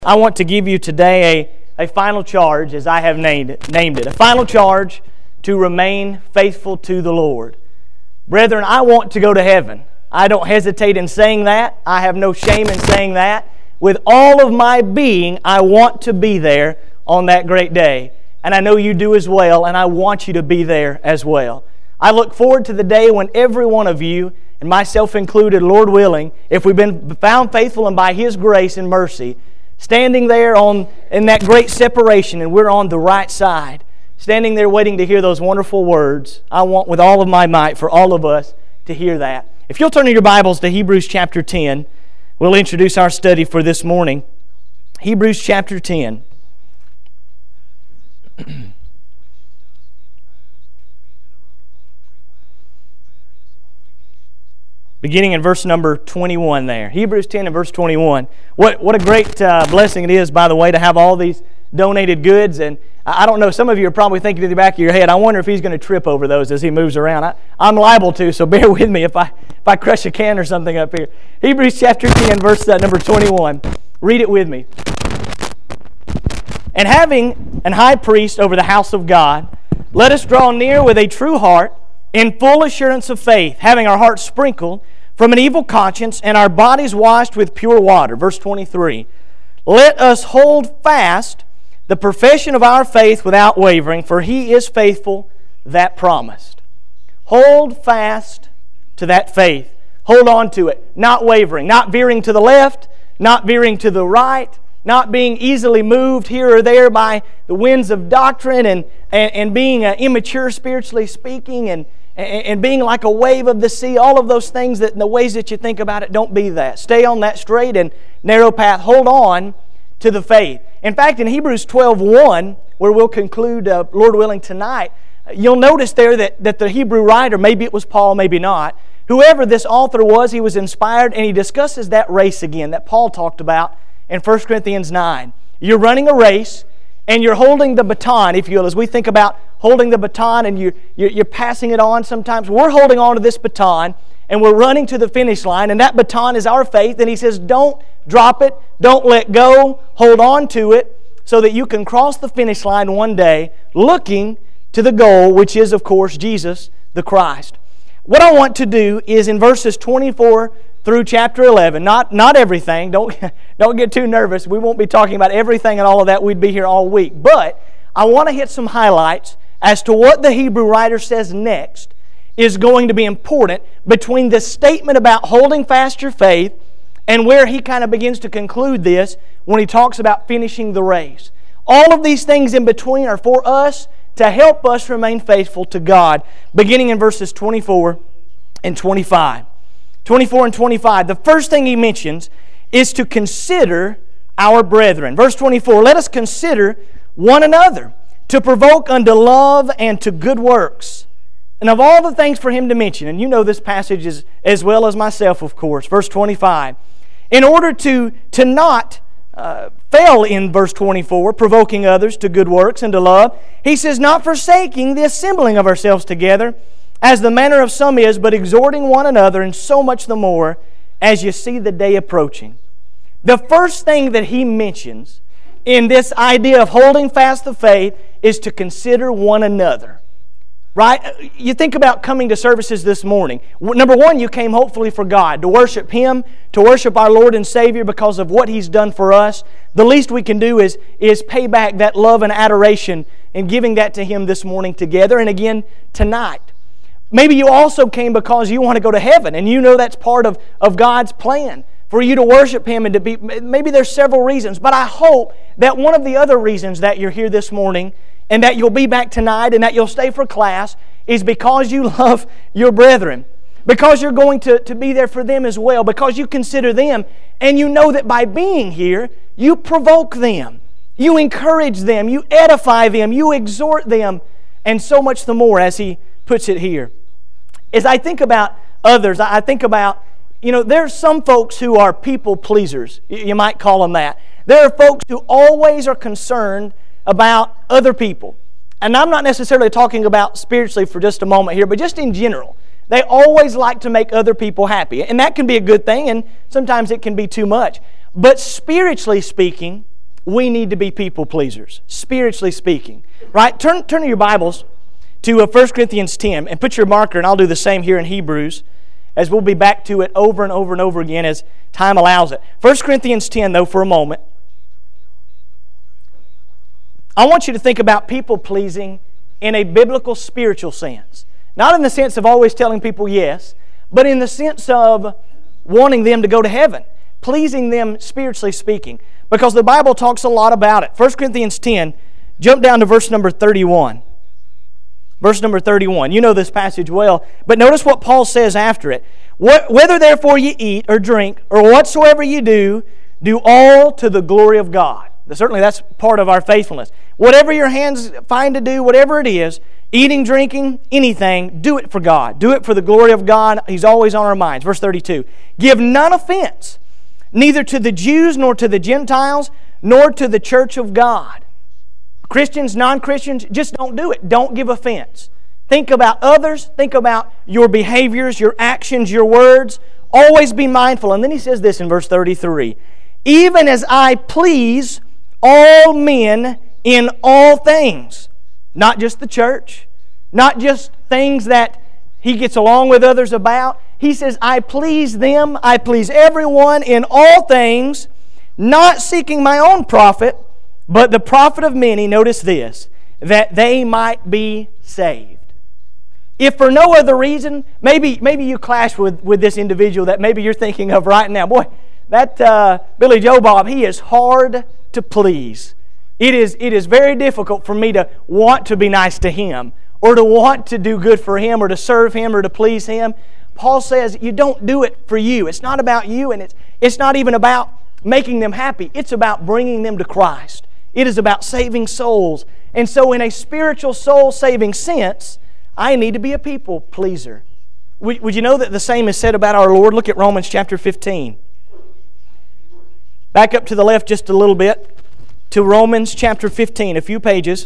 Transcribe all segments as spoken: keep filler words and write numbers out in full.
I want to give you today a, a final charge, as I have named it, named it, a final charge to remain faithful to the Lord. Brethren, I want to go to heaven. I don't hesitate in saying that. I have no shame in saying that. With all of my being, I want to be there on that great day. And I know you do as well, and I want you to be there as well. I look forward to the day when every one of you, and myself included, Lord willing, if we've been found faithful and by His grace and mercy, standing there on in that great separation, and we're on the right side, standing there waiting to hear those wonderful words. I want with all of my might for all of us to hear that. If you'll turn in your Bibles to Hebrews chapter ten, we'll introduce our study for this morning. Hebrews chapter ten. Beginning in verse number twenty-one there. Hebrews ten and verse twenty-one. What what a great uh, blessing it is, by the way, to have all these donated goods. And I don't know, some of you are probably thinking in the back of your head, I wonder if he's going to trip over those as he moves around. I, I'm liable to, so bear with me if I if I crush a can or something up here. Hebrews chapter ten, verse uh, number twenty-one. Read it with me. And having an high priest over the house of God, let us draw near with a true heart, in full assurance of faith, having our hearts sprinkled from an evil conscience and our bodies washed with pure water. Verse twenty-three. Let us hold fast the profession of our faith without wavering, for He is faithful that promised. Hold fast to that faith. Hold on to it, not wavering, not veering to the left, not veering to the right, not being easily moved here or there by the winds of doctrine and, and, and being uh, immature spiritually speaking and, and, and being like a wave of the sea. All of those things that in the ways that you think about it, don't be that. Stay on that straight and narrow path. Hold on to the faith. In fact, in Hebrews twelve one, where we'll conclude, uh, Lord willing, tonight, you'll notice there that, that the Hebrew writer, maybe it was Paul, maybe not, whoever this author was, he was inspired, and he discusses that race again that Paul talked about in First Corinthians nine. You're running a race, and you're holding the baton, if you will. As we think about holding the baton and you, you're, you're passing it on sometimes, we're holding on to this baton, and we're running to the finish line, and that baton is our faith, and he says, don't drop it, don't let go, hold on to it, so that you can cross the finish line one day, looking to the goal, which is, of course, Jesus the Christ. What I want to do is in verses twenty-four through chapter eleven, not, not everything, don't, don't get too nervous, we won't be talking about everything and all of that, we'd be here all week, but I want to hit some highlights as to what the Hebrew writer says next is going to be important between this statement about holding fast your faith and where he kind of begins to conclude this when he talks about finishing the race. All of these things in between are for us to help us remain faithful to God, beginning in verses twenty-four and twenty-five. twenty-four and twenty-five, the first thing he mentions is to consider our brethren. Verse twenty-four, let us consider one another to provoke unto love and to good works. And of all the things for him to mention, and you know this passage as, as well as myself, of course, verse twenty-five, in order to, to not uh, fail in verse twenty-four, provoking others to good works and to love, he says, not forsaking the assembling of ourselves together, as the manner of some is, but exhorting one another, and so much the more as you see the day approaching. The first thing that he mentions in this idea of holding fast the faith is to consider one another. Right? You think about coming to services this morning. Number one, you came hopefully for God, to worship Him, to worship our Lord and Savior because of what He's done for us. The least we can do is, is pay back that love and adoration and giving that to Him this morning together and again tonight. Maybe you also came because you want to go to heaven and you know that's part of, of God's plan for you to worship Him and to be, maybe there's several reasons, but I hope that one of the other reasons that you're here this morning and that you'll be back tonight and that you'll stay for class is because you love your brethren. Because you're going to, to be there for them as well. Because you consider them and you know that by being here, you provoke them. You encourage them. You edify them. You exhort them. And so much the more as he puts it here. As I think about others, I think about, you know, there's some folks who are people pleasers. You might call them that. There are folks who always are concerned about other people. And I'm not necessarily talking about spiritually for just a moment here, but just in general. They always like to make other people happy. And that can be a good thing, and sometimes it can be too much. But spiritually speaking, we need to be people pleasers, spiritually speaking. Right? Turn, turn to your Bibles to uh, First Corinthians ten and put your marker, and I'll do the same here in Hebrews, as we'll be back to it over and over and over again as time allows it. First Corinthians ten, though, for a moment. I want you to think about people pleasing in a biblical spiritual sense. Not in the sense of always telling people yes, but in the sense of wanting them to go to heaven, pleasing them spiritually speaking. Because the Bible talks a lot about it. First Corinthians ten, jump down to verse number thirty-one. Verse number thirty-one. You know this passage well, but notice what Paul says after it. Whether therefore you eat or drink or whatsoever you do, do all to the glory of God. Certainly that's part of our faithfulness. Whatever your hands find to do, whatever it is, eating, drinking, anything, do it for God. Do it for the glory of God. He's always on our minds. Verse thirty-two. Give none offense, neither to the Jews nor to the Gentiles, nor to the church of God. Christians, non-Christians, just don't do it. Don't give offense. Think about others. Think about your behaviors, your actions, your words. Always be mindful. And then he says this in verse thirty-three. Even as I please all men in all things. Not just the church. Not just things that he gets along with others about. He says, I please them, I please everyone in all things, not seeking my own profit, but the profit of many, notice this, that they might be saved. If for no other reason, maybe maybe you clash with, with this individual that maybe you're thinking of right now. Boy, that uh, Billy Joe Bob, he is hard to please. It is, it is very difficult for me to want to be nice to him, or to want to do good for him, or to serve him, or to please him. Paul says you don't do it for you. It's not about you, and it's, it's not even about making them happy. It's about bringing them to Christ. It is about saving souls. And so in a spiritual soul-saving sense, I need to be a people pleaser. Would, would you know that the same is said about our Lord? Look at Romans chapter fifteen. Back up to the left just a little bit to Romans chapter fifteen, a few pages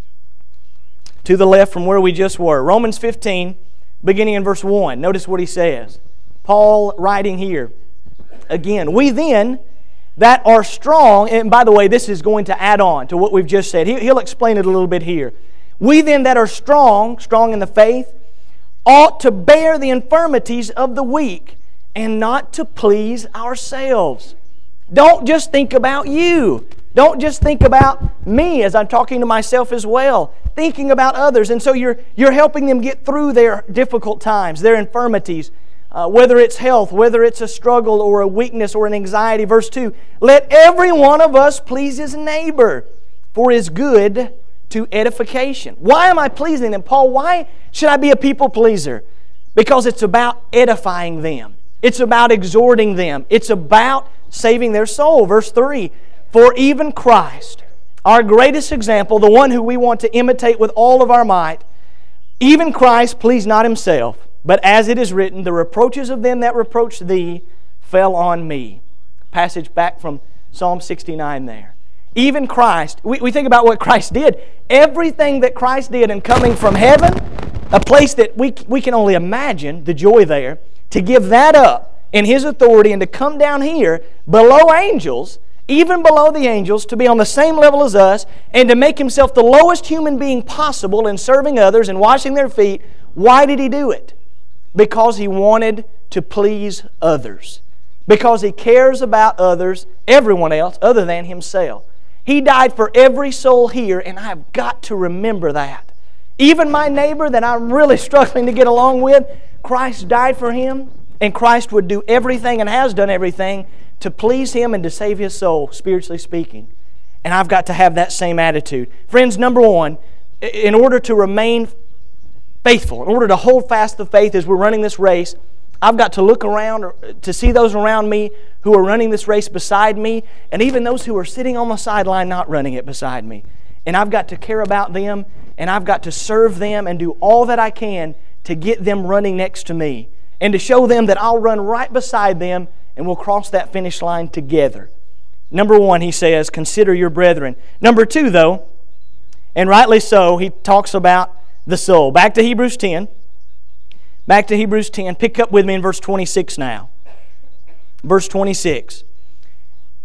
to the left from where we just were. Romans fifteen, beginning in verse one. Notice what he says. Paul writing here. Again, we then that are strong, and by the way, this is going to add on to what we've just said. He'll explain it a little bit here. We then that are strong, strong in the faith, ought to bear the infirmities of the weak and not to please ourselves. Don't just think about you. Don't just think about me as I'm talking to myself as well. Thinking about others. And so you're, you're helping them get through their difficult times, their infirmities, uh, whether it's health, whether it's a struggle or a weakness or an anxiety. Verse two, let every one of us please his neighbor for his good to edification. Why am I pleasing them? Paul, why should I be a people pleaser? Because it's about edifying them. It's about exhorting them. It's about saving their soul. Verse three, for even Christ, our greatest example, the one who we want to imitate with all of our might, even Christ pleased not himself, but as it is written, the reproaches of them that reproached thee fell on me. Passage back from Psalm sixty-nine there. Even Christ, we, we think about what Christ did. Everything that Christ did in coming from heaven, a place that we, we can only imagine the joy there, to give that up in His authority and to come down here below angels, even below the angels, to be on the same level as us and to make Himself the lowest human being possible in serving others and washing their feet. Why did He do it? Because He wanted to please others. Because He cares about others, everyone else, other than Himself. He died for every soul here, and I've got to remember that. Even my neighbor that I'm really struggling to get along with, Christ died for him, and Christ would do everything and has done everything to please him and to save his soul, spiritually speaking. And I've got to have that same attitude. Friends, number one, in order to remain faithful, in order to hold fast the faith as we're running this race, I've got to look around to see those around me who are running this race beside me, and even those who are sitting on the sideline not running it beside me. And I've got to care about them, and I've got to serve them and do all that I can to get them running next to me, and to show them that I'll run right beside them and we'll cross that finish line together. Number one, he says, consider your brethren. Number two, though, and rightly so, he talks about the soul. Back to Hebrews ten. Back to Hebrews ten. Pick up with me in verse twenty-six now. Verse twenty-six.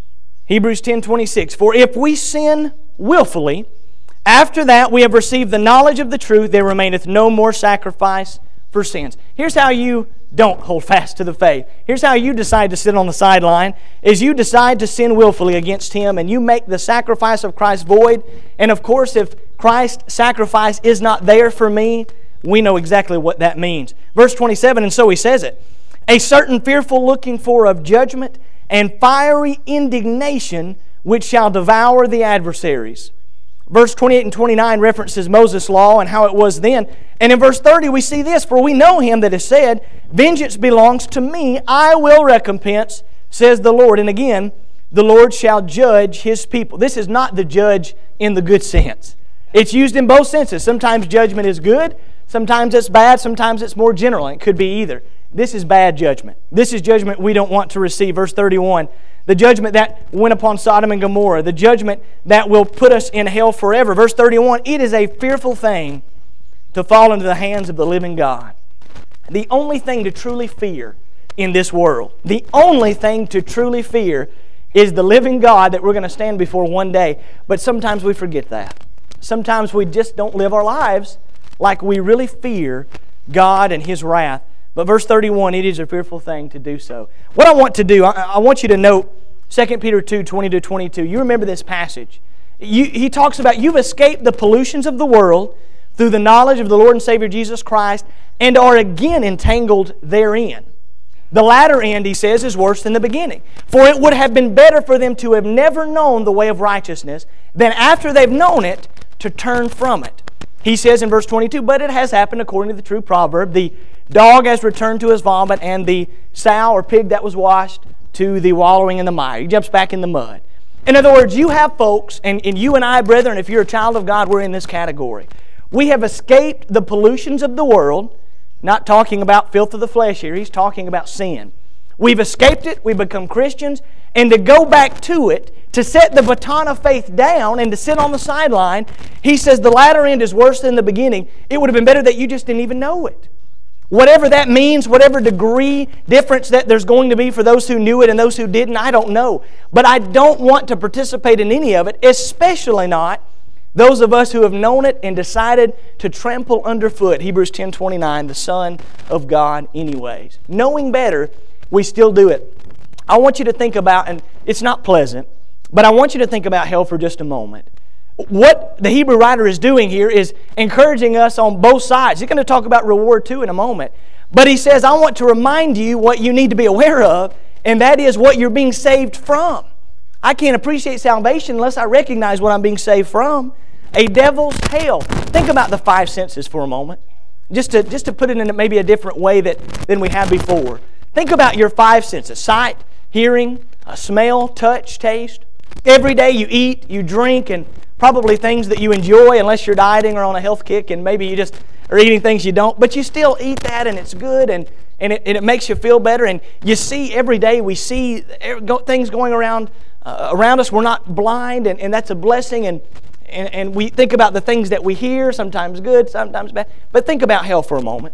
Hebrews ten twenty-six, for if we sin willfully, after that we have received the knowledge of the truth, there remaineth no more sacrifice for sins. Here's how you don't hold fast to the faith. Here's how you decide to sit on the sideline, is you decide to sin willfully against Him, and you make the sacrifice of Christ void. And of course, if Christ's sacrifice is not there for me, we know exactly what that means. Verse twenty-seven, and so he says it, a certain fearful looking for of judgment and fiery indignation which shall devour the adversaries. Verse twenty-eight and twenty-nine references Moses' law and how it was then. And in verse thirty we see this, for we know Him that has said, vengeance belongs to me, I will recompense, says the Lord. And again, the Lord shall judge His people. This is not the judge in the good sense. It's used in both senses. Sometimes judgment is good, sometimes it's bad, sometimes it's more general. It could be either. This is bad judgment. This is judgment we don't want to receive. Verse thirty-one, the judgment that went upon Sodom and Gomorrah, the judgment that will put us in hell forever. Verse thirty-one, it is a fearful thing to fall into the hands of the living God. The only thing to truly fear in this world, the only thing to truly fear is the living God that we're going to stand before one day. But sometimes we forget that. Sometimes we just don't live our lives like we really fear God and His wrath. But verse thirty-one, it is a fearful thing to do so. What I want to do, I, I want you to note Second Peter two, twenty to twenty-two. You remember this passage. You, he talks about you've escaped the pollutions of the world through the knowledge of the Lord and Savior Jesus Christ and are again entangled therein. The latter end, he says, is worse than the beginning. For it would have been better for them to have never known the way of righteousness than after they've known it to turn from it. He says in verse twenty-two, but it has happened according to the true proverb, the dog has returned to his vomit, and the sow or pig that was washed to the wallowing in the mire. He jumps back in the mud. In other words, you have folks, and, and you and I, brethren, if you're a child of God, we're in this category. We have escaped the pollutions of the world, not talking about filth of the flesh here, he's talking about sin. We've escaped it, we've become Christians, and to go back to it, to set the baton of faith down and to sit on the sideline, he says the latter end is worse than the beginning. It would have been better that you just didn't even know it. Whatever that means, whatever degree difference that there's going to be for those who knew it and those who didn't, I don't know. But I don't want to participate in any of it, especially not those of us who have known it and decided to trample underfoot, Hebrews ten twenty-nine, the Son of God anyways. Knowing better, we still do it. I want you to think about, and it's not pleasant, but I want you to think about hell for just a moment. What the Hebrew writer is doing here is encouraging us on both sides. He's going to talk about reward too in a moment. But he says, I want to remind you what you need to be aware of, and that is what you're being saved from. I can't appreciate salvation unless I recognize what I'm being saved from. A devil's hell. Think about the five senses for a moment. Just to, just to put it in maybe a different way that, than we have before. Think about your five senses. Sight, hearing, uh, smell, touch, taste. Every day you eat, you drink, and probably things that you enjoy unless you're dieting or on a health kick and maybe you just are eating things you don't. But you still eat that and it's good and, and, it, and it makes you feel better. And you see every day we see things going around uh, around us. We're not blind and, and that's a blessing. And, and, and we think about the things that we hear, sometimes good, sometimes bad. But think about hell for a moment.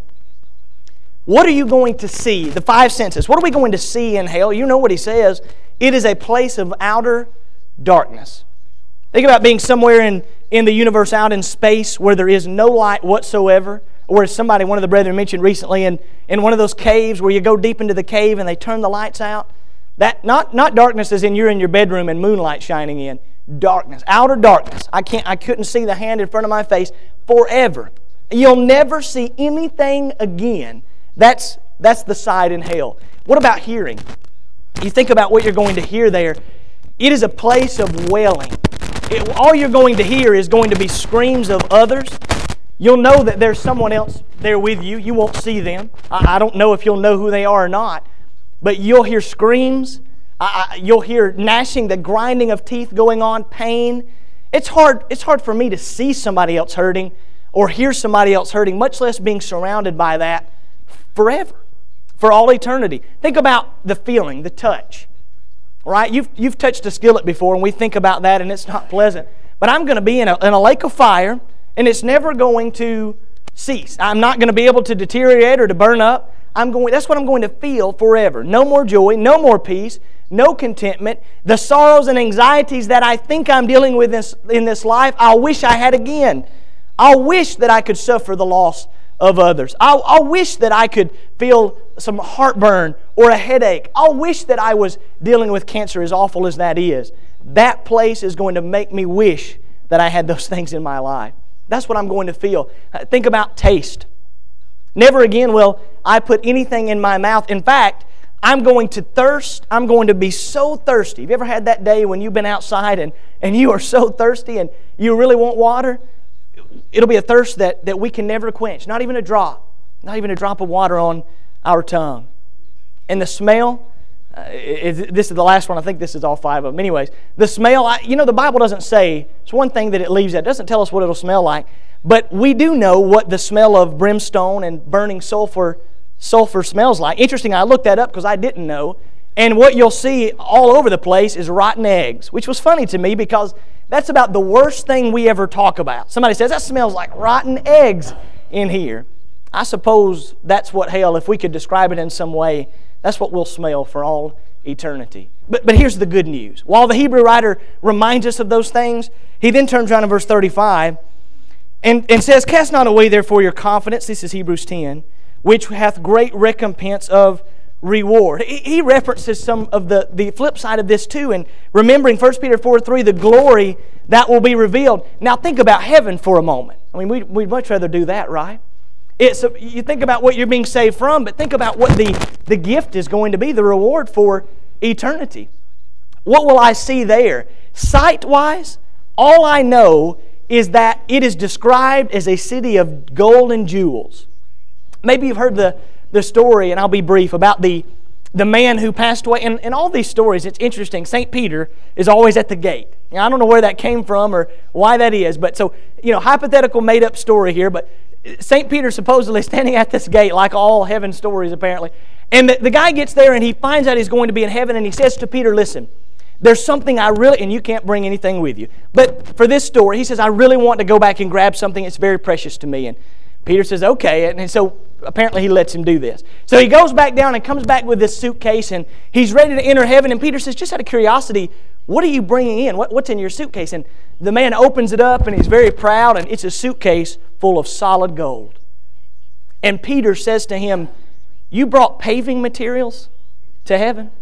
What are you going to see? The five senses. What are we going to see in hell? You know what he says. It is a place of outer darkness. Think about being somewhere in, in the universe out in space where there is no light whatsoever. Or as somebody, one of the brethren mentioned recently, in, in one of those caves where you go deep into the cave and they turn the lights out. That not, not darkness as in you're in your bedroom and moonlight shining in. Darkness. Outer darkness. I can't I couldn't see the hand in front of my face forever. You'll never see anything again. That's that's the side in hell. What about hearing? You think about what you're going to hear there. It is a place of wailing. It, all you're going to hear is going to be screams of others. You'll know that there's someone else there with you. You won't see them. I, I don't know if you'll know who they are or not. But you'll hear screams. I, I, you'll hear gnashing, the grinding of teeth going on, pain. It's hard, it's hard for me to see somebody else hurting or hear somebody else hurting, much less being surrounded by that forever, for all eternity. Think about the feeling, the touch. Right? You've, you've touched a skillet before, and we think about that, and it's not pleasant. But I'm going to be in a, in a lake of fire, and it's never going to cease. I'm not going to be able to deteriorate or to burn up. I'm going. That's what I'm going to feel forever. No more joy, no more peace, no contentment. The sorrows and anxieties that I think I'm dealing with in this, in this life, I wish I had again. I wish that I could suffer the loss of others. I, I wish that I could feel some heartburn or a headache. I wish that I was dealing with cancer, as awful as that is. That place is going to make me wish that I had those things in my life. That's what I'm going to feel. Think about taste. Never again will I put anything in my mouth. In fact, I'm going to thirst. I'm going to be so thirsty. Have you ever had that day when you've been outside and, and you are so thirsty and you really want water? It'll be a thirst that, that we can never quench. Not even a drop. Not even a drop of water on our tongue. And the smell, uh, it, this is the last one. I think this is all five of them. Anyways, the smell, I, you know, the Bible doesn't say, it's one thing that it leaves out. It doesn't tell us what it'll smell like. But we do know what the smell of brimstone and burning sulfur sulfur smells like. Interesting, I looked that up because I didn't know. And what you'll see all over the place is rotten eggs, which was funny to me because that's about the worst thing we ever talk about. Somebody says, that smells like rotten eggs in here. I suppose that's what hell, if we could describe it in some way, that's what we'll smell for all eternity. But, but here's the good news. While the Hebrew writer reminds us of those things, he then turns around in verse thirty-five and, and says, cast not away therefore your confidence, this is Hebrews ten, which hath great recompense of reward. He, he references some of the, the flip side of this too, and remembering First Peter four three, the glory that will be revealed. Now think about heaven for a moment. I mean, we'd, we'd much rather do that, right? It's a, you think about what you're being saved from, but think about what the, the gift is going to be, the reward for eternity. What will I see there? Sight-wise, all I know is that it is described as a city of gold and jewels. Maybe you've heard the, the story, and I'll be brief, about the, the man who passed away. And in all these stories, it's interesting. Saint Peter is always at the gate. Now, I don't know where that came from or why that is, but so, you know, hypothetical made-up story here, but Saint Peter supposedly standing at this gate, like all heaven stories apparently, and the, the guy gets there and he finds out he's going to be in heaven, and he says to Peter, listen, there's something I really, and you can't bring anything with you, but for this story, he says, I really want to go back and grab something that's very precious to me. And Peter says, okay, and so apparently he lets him do this. So he goes back down and comes back with this suitcase, and he's ready to enter heaven, and Peter says, just out of curiosity, what are you bringing in? What, what's in your suitcase? And the man opens it up, and he's very proud, and it's a suitcase full of solid gold. And Peter says to him, you brought paving materials to heaven?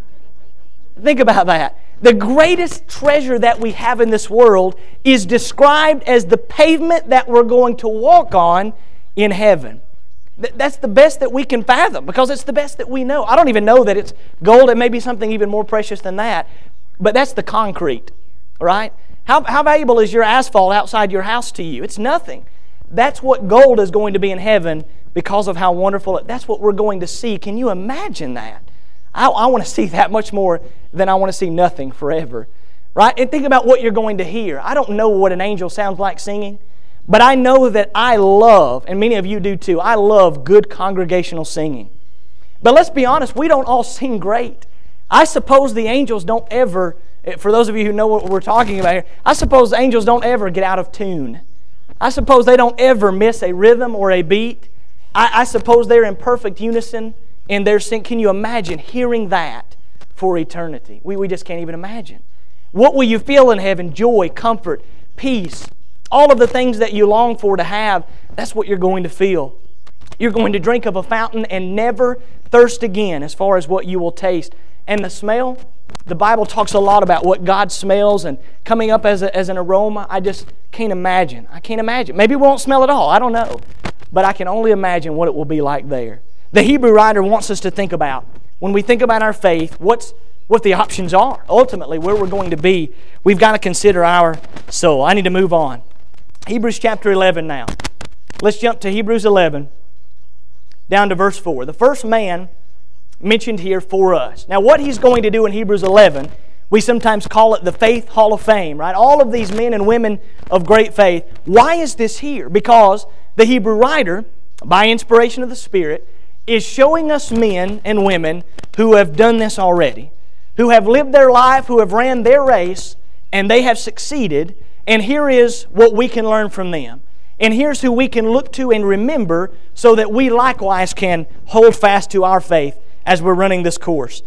Think about that. The greatest treasure that we have in this world is described as the pavement that we're going to walk on in heaven. That's the best that we can fathom because it's the best that we know. I don't even know that it's gold. It may be something even more precious than that. But that's the concrete, right? How, how valuable is your asphalt outside your house to you? It's nothing. That's what gold is going to be in heaven because of how wonderful it is. That's what we're going to see. Can you imagine that? I, I want to see that much more than I want to see nothing forever, right? And think about what you're going to hear. I don't know what an angel sounds like singing, but I know that I love, and many of you do too, I love good congregational singing. But let's be honest, we don't all sing great. I suppose the angels don't ever, for those of you who know what we're talking about here, I suppose the angels don't ever get out of tune. I suppose they don't ever miss a rhythm or a beat. I, I suppose they're in perfect unison in their sing. Can you imagine hearing that for eternity? We, we just can't even imagine. What will you feel in heaven? Joy, comfort, peace. All of the things that you long for to have, that's what you're going to feel. You're going to drink of a fountain and never thirst again as far as what you will taste. And the smell, the Bible talks a lot about what God smells and coming up as, a, as an aroma. I just can't imagine. I can't imagine. Maybe we won't smell at all. I don't know. But I can only imagine what it will be like there. The Hebrew writer wants us to think about, when we think about our faith, what's what the options are. Ultimately, where we're going to be, we've got to consider our soul. I need to move on. Hebrews chapter eleven now. Let's jump to Hebrews eleven, down to verse four. The first man mentioned here for us. Now, what he's going to do in Hebrews eleven, we sometimes call it the Faith Hall of Fame, right? All of these men and women of great faith. Why is this here? Because the Hebrew writer, by inspiration of the Spirit, is showing us men and women who have done this already, who have lived their life, who have ran their race, and they have succeeded. And here is what we can learn from them. And here's who we can look to and remember so that we likewise can hold fast to our faith as we're running this course.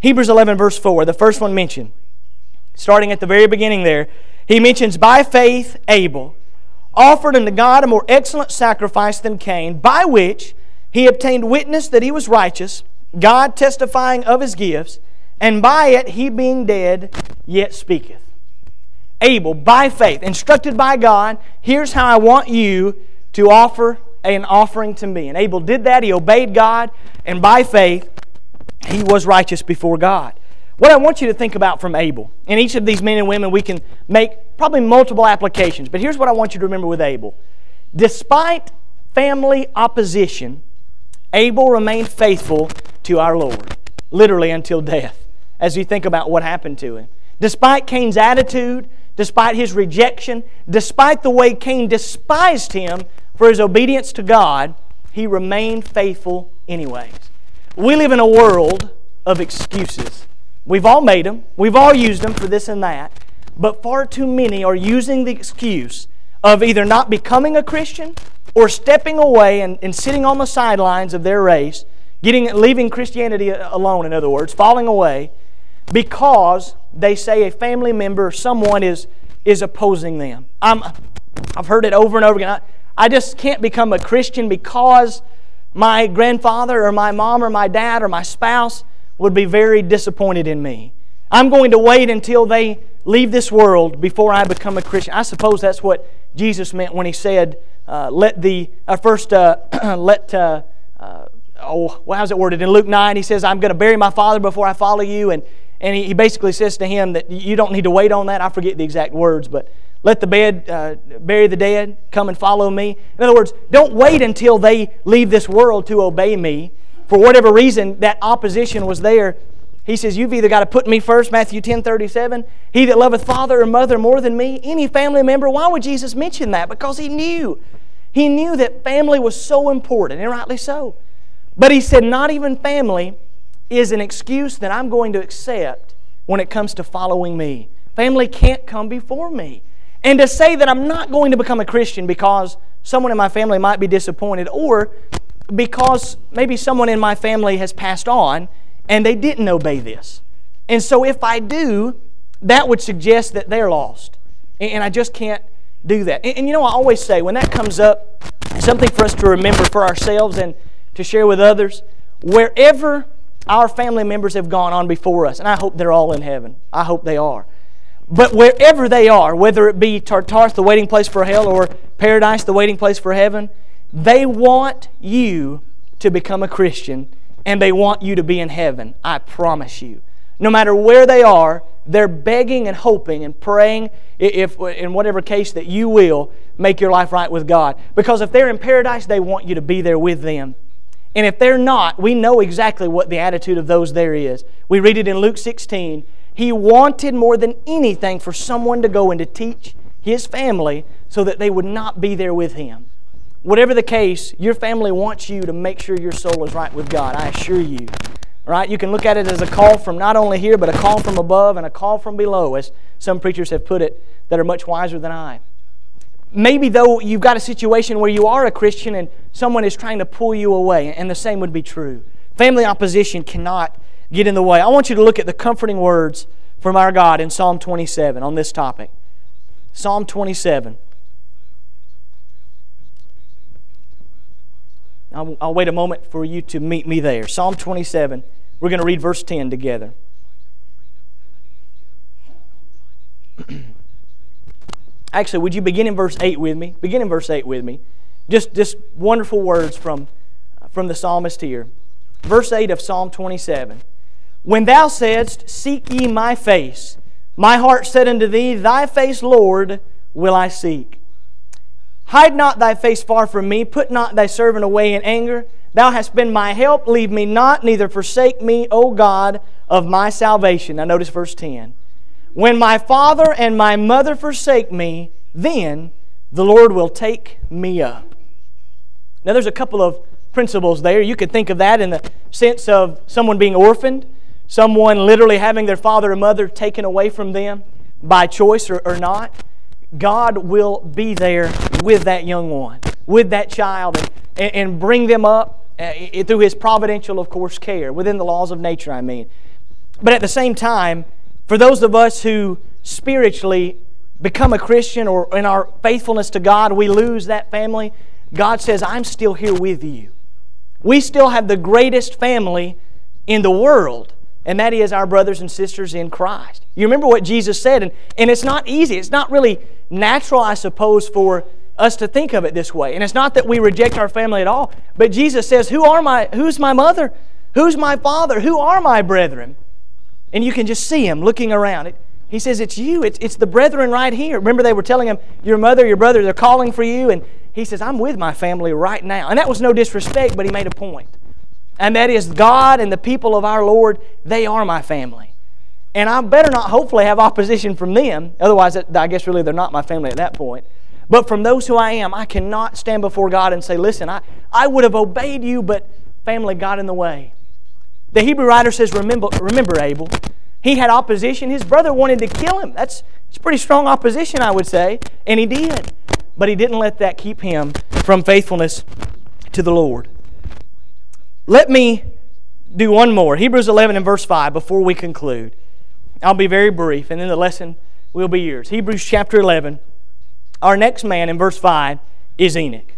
Hebrews eleven verse four, the first one mentioned, starting at the very beginning there, he mentions, by faith Abel offered unto God a more excellent sacrifice than Cain, by which he obtained witness that he was righteous, God testifying of his gifts, and by it he being dead yet speaketh. Abel, by faith, instructed by God, here's how I want you to offer an offering to me. And Abel did that, he obeyed God, and by faith he was righteous before God. What I want you to think about from Abel, and each of these men and women we can make probably multiple applications, but here's what I want you to remember with Abel. Despite family opposition, Abel remained faithful to our Lord, literally until death, as you think about what happened to him. Despite Cain's attitude, despite his rejection, despite the way Cain despised him for his obedience to God, he remained faithful anyways. We live in a world of excuses. We've all made them. We've all used them for this and that. But far too many are using the excuse of either not becoming a Christian or stepping away and, and sitting on the sidelines of their race, getting, leaving Christianity alone, in other words, falling away, because they say a family member or someone is, is opposing them. I'm, I've heard it over and over again. I, I just can't become a Christian because my grandfather or my mom or my dad or my spouse would be very disappointed in me. I'm going to wait until they leave this world before I become a Christian. I suppose that's what Jesus meant when He said, uh, let the, uh, first, uh, let, uh, uh, oh, well, how's it worded? In Luke nine, He says, I'm going to bury my father before I follow you. And, and he, he basically says to him that you don't need to wait on that. I forget the exact words, but let the bed, uh, bury the dead, come and follow me. In other words, don't wait until they leave this world to obey me. For whatever reason, that opposition was there. He says, you've either got to put me first, Matthew ten thirty-seven. He that loveth father or mother more than me, any family member. Why would Jesus mention that? Because He knew. He knew that family was so important, and rightly so. But He said, not even family is an excuse that I'm going to accept when it comes to following me. Family can't come before me. And to say that I'm not going to become a Christian because someone in my family might be disappointed, or because maybe someone in my family has passed on and they didn't obey this. And so if I do, that would suggest that they're lost. And I just can't do that. And, and you know, I always say, when that comes up, something for us to remember for ourselves and to share with others, wherever our family members have gone on before us, and I hope they're all in heaven. I hope they are. But wherever they are, whether it be Tartarus, the waiting place for hell, or paradise, the waiting place for heaven, they want you to become a Christian, and they want you to be in heaven. I promise you. No matter where they are, they're begging and hoping and praying, if in whatever case, that you will make your life right with God. Because if they're in paradise, they want you to be there with them. And if they're not, we know exactly what the attitude of those there is. We read it in Luke sixteen. He wanted more than anything for someone to go and to teach his family so that they would not be there with him. Whatever the case, your family wants you to make sure your soul is right with God, I assure you. Right? You can look at it as a call from not only here, but a call from above and a call from below, as some preachers have put it that are much wiser than I. Maybe though you've got a situation where you are a Christian and someone is trying to pull you away, and the same would be true. Family opposition cannot get in the way. I want you to look at the comforting words from our God in Psalm twenty-seven on this topic. Psalm twenty-seven. I'll, I'll wait a moment for you to meet me there. Psalm twenty-seven. We're going to read verse ten together. Actually, would you begin in verse eight with me? Begin in verse eight with me. Just, just wonderful words from, from the psalmist here. Verse eight of Psalm twenty-seven. When thou saidst, seek ye my face, my heart said unto thee, thy face, Lord, will I seek. Hide not thy face far from me, put not thy servant away in anger. Thou hast been my help, leave me not, neither forsake me, O God of my salvation. Now notice verse ten. When my father and my mother forsake me, then the Lord will take me up. Now there's a couple of principles there. You could think of that in the sense of someone being orphaned, someone literally having their father or mother taken away from them by choice or, or not. God will be there with that young one, with that child, and, and bring them up uh, through His providential, of course, care, within the laws of nature, I mean. But at the same time, for those of us who spiritually become a Christian or in our faithfulness to God, we lose that family, God says, I'm still here with you. We still have the greatest family in the world, and that is our brothers and sisters in Christ. You remember what Jesus said, and, and it's not easy. It's not really natural, I suppose, for us to think of it this way. And it's not that we reject our family at all, but Jesus says, Who are my, who's my mother? Who's my father? Who are my brethren? And you can just see Him looking around. It, he says, it's you. It's, it's the brethren right here. Remember they were telling Him, your mother, your brother, they're calling for you. And He says, I'm with my family right now. And that was no disrespect, but He made a point. And that is God and the people of our Lord, they are my family. And I better not hopefully have opposition from them. Otherwise, I guess really they're not my family at that point. But from those who I am, I cannot stand before God and say, listen, I, I would have obeyed you, but family got in the way. The Hebrew writer says, remember, remember Abel. He had opposition. His brother wanted to kill him. That's, that's pretty strong opposition, I would say. And he did. But he didn't let that keep him from faithfulness to the Lord. Let me do one more. Hebrews eleven and verse five before we conclude. I'll be very brief, and then the lesson will be yours. Hebrews chapter eleven. Our next man in verse five is Enoch.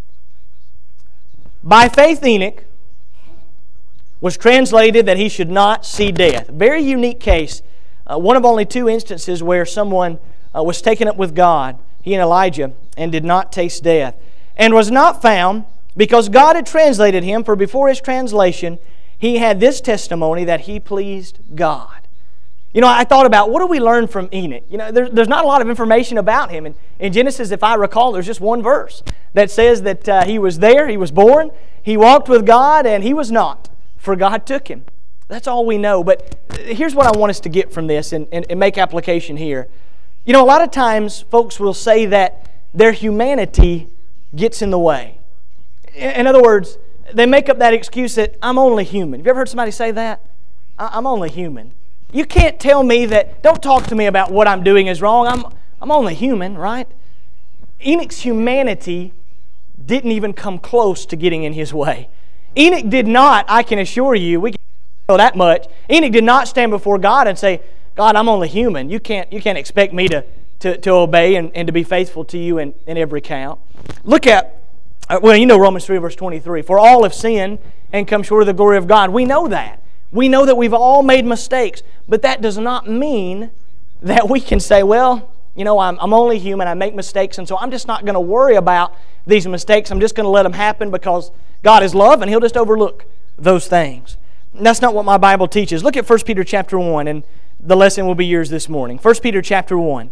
By faith Enoch was translated that he should not see death. Very unique case. Uh, one of only two instances where someone uh, was taken up with God, he and Elijah, and did not taste death. And was not found because God had translated him, for before his translation, he had this testimony that he pleased God. You know, I thought about, what do we learn from Enoch? You know, there, there's not a lot of information about him. And in Genesis, if I recall, there's just one verse that says that uh, he was there, he was born, he walked with God, and he was not, for God took him. That's all we know. But here's what I want us to get from this and, and, and make application here. You know, a lot of times folks will say that their humanity gets in the way. In other words, they make up that excuse that I'm only human. Have you ever heard somebody say that? I'm only human. You can't tell me that, don't talk to me about what I'm doing is wrong. I'm, I'm only human, right? Enoch's humanity didn't even come close to getting in his way. Enoch did not, I can assure you, we can know that much. Enoch did not stand before God and say, God, I'm only human. You can't, you can't expect me to, to, to obey and, and to be faithful to you in, in every count. Look at, uh, well, you know Romans three, verse twenty-three. For all have sinned and come short of the glory of God. We know that. We know that we've all made mistakes. But that does not mean that we can say, well, you know, I'm, I'm only human. I make mistakes, and so I'm just not going to worry about these mistakes. I'm just going to let them happen because God is love, and He'll just overlook those things. And that's not what my Bible teaches. Look at First Peter chapter one, and the lesson will be yours this morning. First Peter chapter one.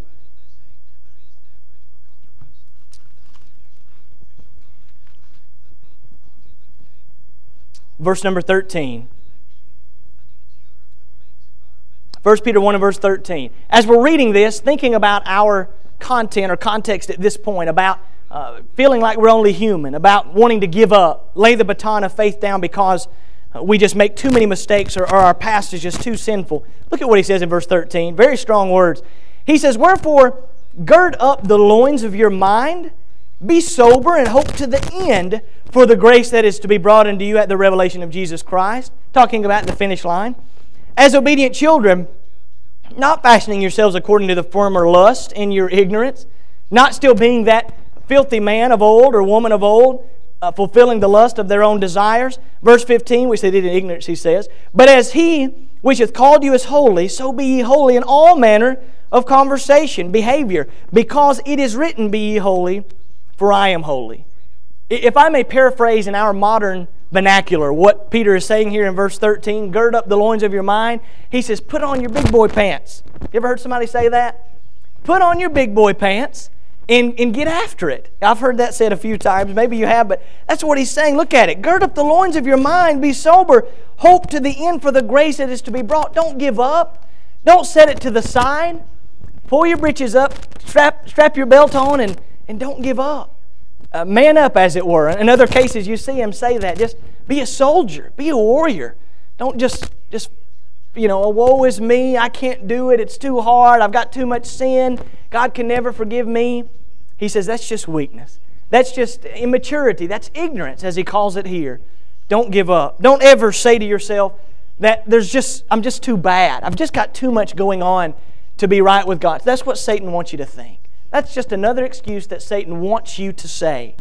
Verse number thirteen. First Peter one and verse thirteen. As we're reading this, thinking about our content or context at this point, about uh, feeling like we're only human, about wanting to give up, lay the baton of faith down because uh, we just make too many mistakes or, or our past is just too sinful. Look at what he says in verse thirteen. Very strong words. He says, wherefore, gird up the loins of your mind, be sober, and hope to the end for the grace that is to be brought unto you at the revelation of Jesus Christ. Talking about the finish line. As obedient children, not fashioning yourselves according to the former lust in your ignorance, not still being that filthy man of old or woman of old, uh, fulfilling the lust of their own desires. Verse fifteen, which they did in ignorance, he says, but as He which hath called you is holy, so be ye holy in all manner of conversation, behavior, because it is written, be ye holy, for I am holy. If I may paraphrase in our modern vernacular what Peter is saying here in verse thirteen, gird up the loins of your mind. He says, put on your big boy pants. You ever heard somebody say that? Put on your big boy pants and, and get after it. I've heard that said a few times. Maybe you have, but that's what he's saying. Look at it. Gird up the loins of your mind. Be sober. Hope to the end for the grace that is to be brought. Don't give up. Don't set it to the side. Pull your breeches up. Strap, strap your belt on and, and don't give up. Uh, man up, as it were. In other cases, you see him say that. Just be a soldier. Be a warrior. Don't just, just you know, woe is me. I can't do it. It's too hard. I've got too much sin. God can never forgive me. He says that's just weakness. That's just immaturity. That's ignorance, as he calls it here. Don't give up. Don't ever say to yourself, that there's just I'm just too bad. I've just got too much going on to be right with God. That's what Satan wants you to think. That's just another excuse that Satan wants you to say.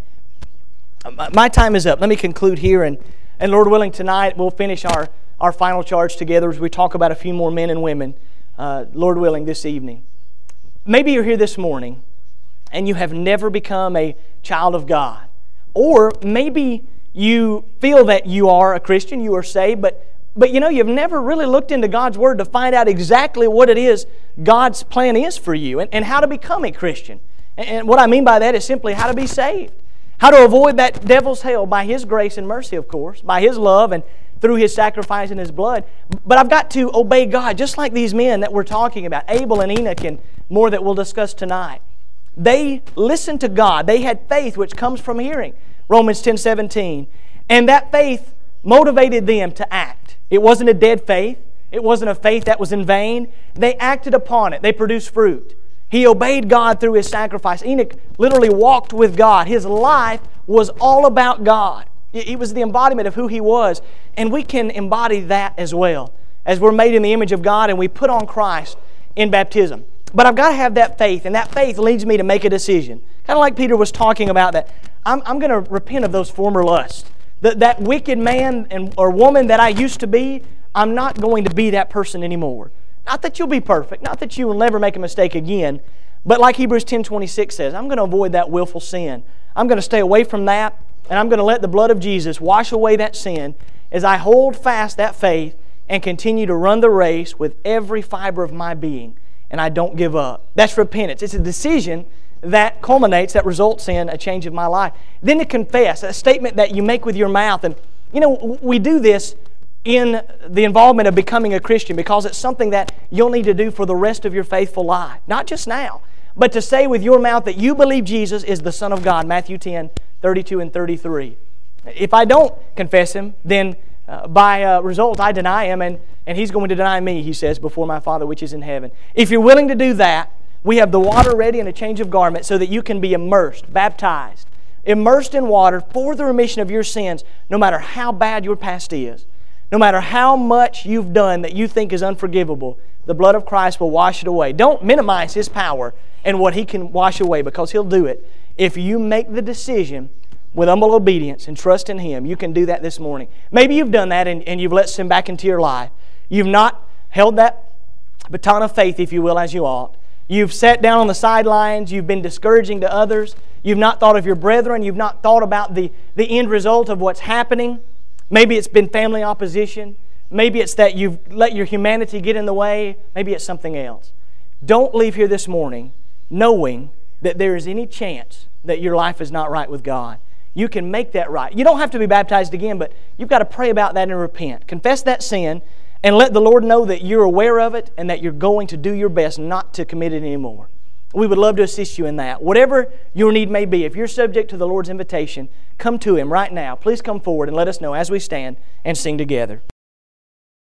My time is up. Let me conclude here, and, and Lord willing, tonight we'll finish our, our final charge together as we talk about a few more men and women, uh, Lord willing, this evening. Maybe you're here this morning and you have never become a child of God. Or maybe you feel that you are a Christian, you are saved, but, but you know, you've never really looked into God's Word to find out exactly what it is God's plan is for you and, and how to become a Christian. And, and what I mean by that is simply how to be saved. How to avoid that devil's hell by His grace and mercy, of course, by His love and through His sacrifice and His blood. But I've got to obey God, just like these men that we're talking about, Abel and Enoch, and more that we'll discuss tonight. They listened to God. They had faith which comes from hearing, Romans ten seventeen. And that faith motivated them to act. It wasn't a dead faith. It wasn't a faith that was in vain. They acted upon it. They produced fruit. He obeyed God through his sacrifice. Enoch literally walked with God. His life was all about God. It was the embodiment of who he was. And we can embody that as well, as we're made in the image of God and we put on Christ in baptism. But I've got to have that faith, and that faith leads me to make a decision. Kind of like Peter was talking about, that I'm, I'm going to repent of those former lusts. That, that wicked man and or woman that I used to be, I'm not going to be that person anymore. Not that you'll be perfect, not that you will never make a mistake again, but like Hebrews ten twenty-six says, I'm going to avoid that willful sin. I'm going to stay away from that, and I'm going to let the blood of Jesus wash away that sin as I hold fast that faith and continue to run the race with every fiber of my being, and I don't give up. That's repentance. It's a decision that culminates, that results in a change of my life. Then to confess, a statement that you make with your mouth. And, you know, we do this in the involvement of becoming a Christian because it's something that you'll need to do for the rest of your faithful life. Not just now, but to say with your mouth that you believe Jesus is the Son of God, Matthew ten, thirty-two and thirty-three. If I don't confess Him, then uh, by uh, result I deny Him, and, and He's going to deny me, He says, before my Father which is in heaven. If you're willing to do that, we have the water ready and a change of garment so that you can be immersed, baptized, immersed in water for the remission of your sins, no matter how bad your past is. No matter how much you've done that you think is unforgivable, the blood of Christ will wash it away. Don't minimize His power and what He can wash away, because He'll do it. If you make the decision with humble obedience and trust in Him, you can do that this morning. Maybe you've done that and, and you've let sin back into your life. You've not held that baton of faith, if you will, as you ought. You've sat down on the sidelines. You've been discouraging to others. You've not thought of your brethren. You've not thought about the, the end result of what's happening. Maybe it's been family opposition. Maybe it's that you've let your humanity get in the way. Maybe it's something else. Don't leave here this morning knowing that there is any chance that your life is not right with God. You can make that right. You don't have to be baptized again, but you've got to pray about that and repent. Confess that sin and let the Lord know that you're aware of it and that you're going to do your best not to commit it anymore. We would love to assist you in that. Whatever your need may be, if you're subject to the Lord's invitation, come to Him right now. Please come forward and let us know as we stand and sing together.